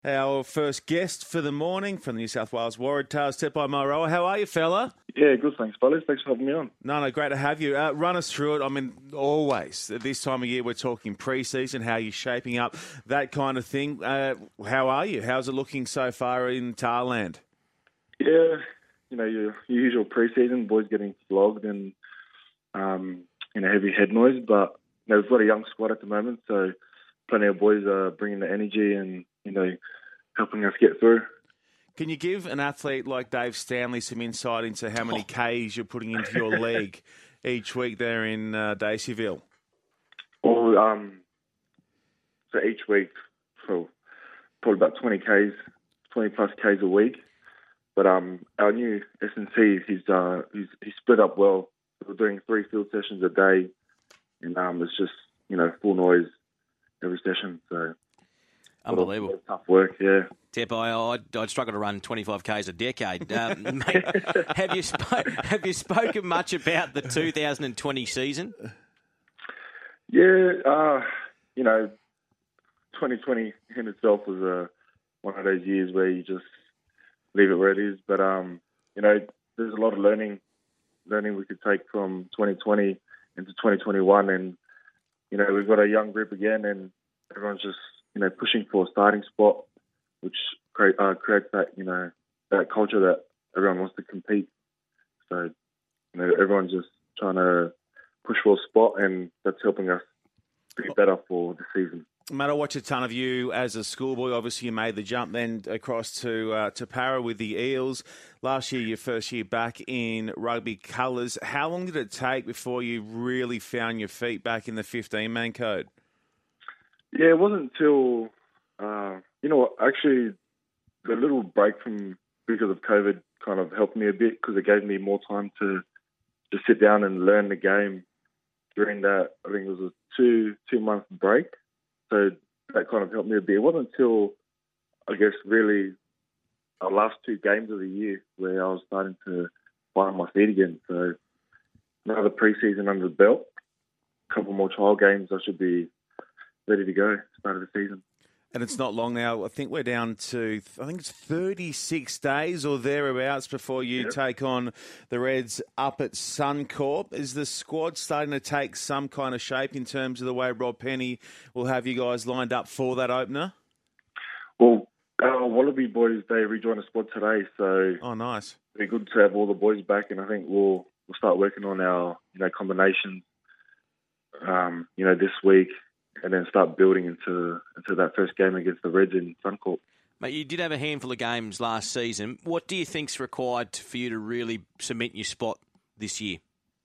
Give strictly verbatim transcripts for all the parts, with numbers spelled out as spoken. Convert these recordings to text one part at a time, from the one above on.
Our first guest for the morning from the New South Wales Waratahs, Tepai Mairoa. How are you, fella? Yeah, good, thanks, fellas. Thanks for having me on. No, no, great to have you. Uh, run us through it. I mean, always, at this time of year, we're talking pre-season, how you're shaping up, that kind of thing. Uh, how are you? How's it looking so far in Thailand? Yeah, you know, your, your usual pre-season, boys getting flogged and, um, you know, heavy head noise. But, you know, we've got a young squad at the moment, so plenty of boys are bringing the energy and, you know, helping us get through. Can you give an athlete like Dave Stanley some insight into how many Ks you're putting into your leg each week there in uh, Daceyville? Well, um, so each week, for probably about twenty Ks, twenty plus Ks a week. But um, our new S and C, he's, uh, he's he's split up well. We're doing three field sessions a day, and um, it's just, you know, full noise every session. So unbelievable, tough work, yeah. Tepai, I'd, I'd struggle to run twenty-five Ks a decade. Um, mate, have you spo- have you spoken much about the two thousand twenty season? Yeah, uh, you know, twenty twenty in itself was uh, one of those years where you just leave it where it is. But um, you know, there's a lot of learning, learning we could take from twenty twenty into twenty twenty-one, and you know, we've got a young group again, and everyone's just, you know, pushing for a starting spot, which create, uh, creates that, you know, that culture that everyone wants to compete. So, you know, everyone's just trying to push for a spot, and that's helping us be better for the season. Mate, I watch a ton of you as a schoolboy. Obviously, you made the jump then across to uh, to Para with the Eels. Last year, your first year back in rugby colours. How long did it take before you really found your feet back in the fifteen-man code? Yeah, it wasn't until, uh, you know what, actually, the little break from because of COVID kind of helped me a bit because it gave me more time to just sit down and learn the game during that, I think it was a two, two-month break. So that kind of helped me a bit. It wasn't until, I guess, really our last two games of the year where I was starting to find my feet again. So another pre-season under the belt, a couple more trial games, I should be ready to go, start of the season. And it's not long now. I think we're down to, I think it's thirty-six days or thereabouts before you yep. take on the Reds up at Suncorp. Is the squad starting to take some kind of shape in terms of the way Rob Penny will have you guys lined up for that opener? Well, our Wallaby boys, they rejoined the squad today, so oh, nice. It'll be good to have all the boys back, and I think we'll we'll start working on our, you know, combinations, um, you know, this week. And then start building into into that first game against the Reds in Suncorp. Mate, you did have a handful of games last season. What do you think's required for you to really cement your spot this year?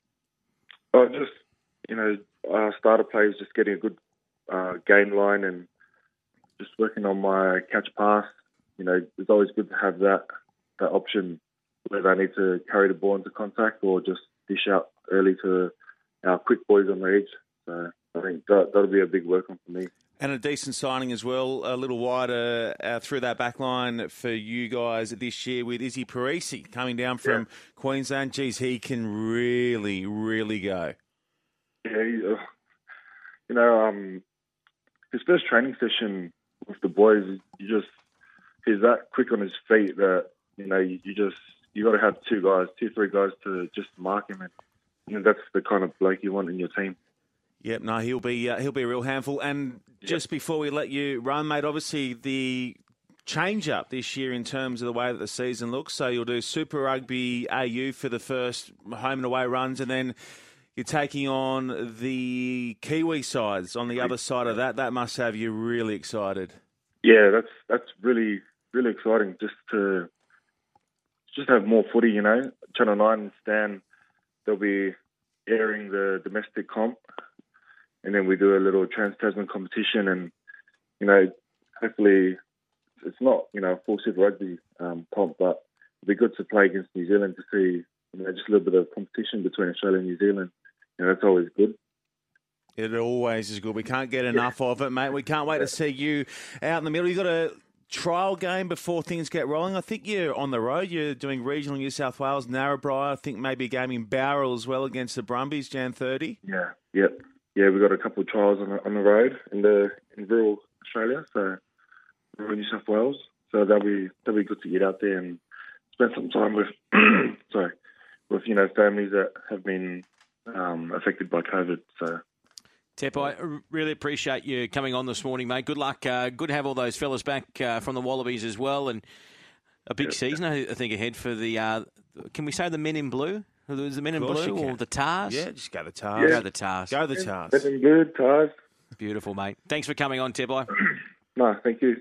Oh, just, you know, uh, starter plays, just getting a good uh, game line and just working on my catch pass. You know, it's always good to have that that option whether I need to carry the ball into contact or just dish out early to our quick boys on the edge. So I think that, that'll be a big work on for me. And a decent signing as well, a little wider uh, through that back line for you guys this year with Izzy Parisi coming down from yeah. Queensland. Geez, he can really, really go. Yeah, he, uh, you know, um, his first training session with the boys, you just he's that quick on his feet that, you know, you, you just you got to have two guys, two, three guys to just mark him, and you know, that's the kind of bloke you want in your team. Yep, no, he'll be uh, he'll be a real handful. And yep. just before we let you run, mate, obviously the change up this year in terms of the way that the season looks. So you'll do Super Rugby A U for the first home and away runs, and then you're taking on the Kiwi sides on the other side of that. That must have you really excited. Yeah, that's that's really really exciting. Just to just have more footy, you know. Channel Nine and Stan, they'll be airing the domestic comp. And then we do a little Trans-Tasman competition, and, you know, hopefully it's not, you know, a full Super Rugby um, comp, but it'd be good to play against New Zealand to see, you know, just a little bit of competition between Australia and New Zealand. You know, that's always good. It always is good. We can't get enough yeah. of it, mate. We can't wait yeah. to see you out in the middle. You've got a trial game before things get rolling. I think you're on the road. You're doing regional New South Wales, Narrabri. I think maybe a game in Bowral as well against the Brumbies, January thirtieth. Yeah, yep. Yeah, we've got a couple of trials on the, on the road in the in rural Australia, so New South Wales. So that'll be that'll be good to get out there and spend some time with sorry with you know families that have been um, affected by COVID. So. Tep, I really appreciate you coming on this morning, mate. Good luck. Uh, good to have all those fellas back uh, from the Wallabies as well, and a big yeah. season I think ahead for the. Uh, can we say the Men in Blue? Was the Men in Blue or the Tars? Yeah, just go the Tars. Yeah. Go the Tars. Go the Tars. Looking good, Tars. Beautiful, mate. Thanks for coming on, Tep. No, thank you.